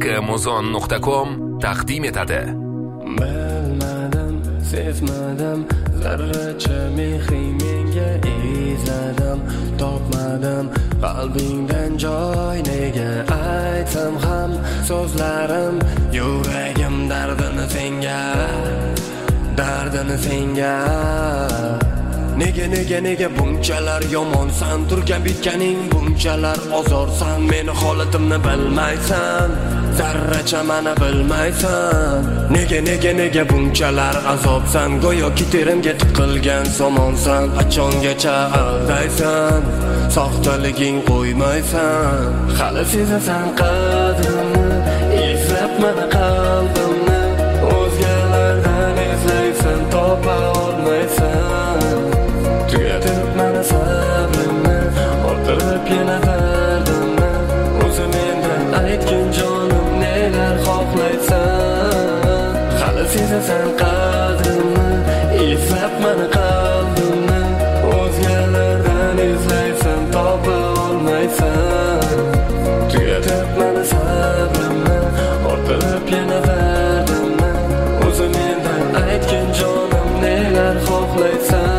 haqqimuzon.com taqdim etadi. Bilmadim, sezmadim, zarracha mehring menga izladim, topmadim qalbingdan joy nega aytsam ham so'zlarim yuragim dardini senga Nega bunchalar yomonsan, turgan bitganing bunchalar ozorsan, meni holatimni bilmaysan, zarracha meni bilmaysan. Nega bunchalar azobsan, go'yoki terimga tiqilgan somonsan, qachongacha aldaysan, soxtaliging qo'ymaysan. Hali sezasan qadrimni, izlab meni qalbimni, o'zgalardan izlaysan, topa olmaysan. Tugatib meni sabrimni, orttirib yana dardimni, o'zim mendan aytgin jonim, nelar xohlaysan. Hali sezasan qadrimni, izlab meni qalbimni, o'zgalardan izlaysan, topa olmaysan. Tugatib meni sabrimni, orttirib yana dardimni, o'zim mendan aytgin jonim, nelar xohlaysan.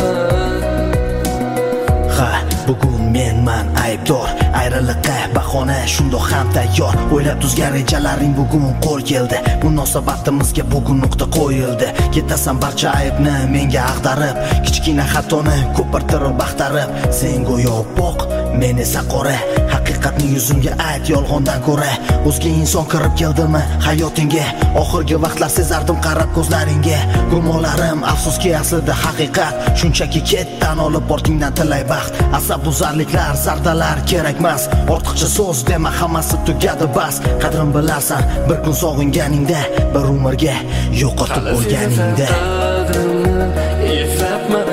Bugun menman aybdor, ayriliqqa bahona shundoq ham tayyor. O'ylab tuzgan rejalaring bugun qo'l keldi, munosabatimizga bugun nuqta qo'yildi. Ketasan barcha aybni menga ag'darib, kichkina xatoni ko'pirtirib baxtarib. Sen go'yo boq, men esa qora, haqiqatni yuzimga ayt yolg'ondan ko'ra. O'zga inson kirib keldimi hayotingga, oxirgi vaqtlar sezardim qarab ko'zlaringga. Gumonlarim afsuski aslida haqiqat, shunchaki ketdan olib ortingdan tilay baxt. Asabuzarliklar, zardalar kerakmas, ortiqcha so'z dema, hammasi tugadi bas. Qadrim bilarsan bir kun sog'inganingda, bir umrga yo'qotib bo'lganingda. Izlab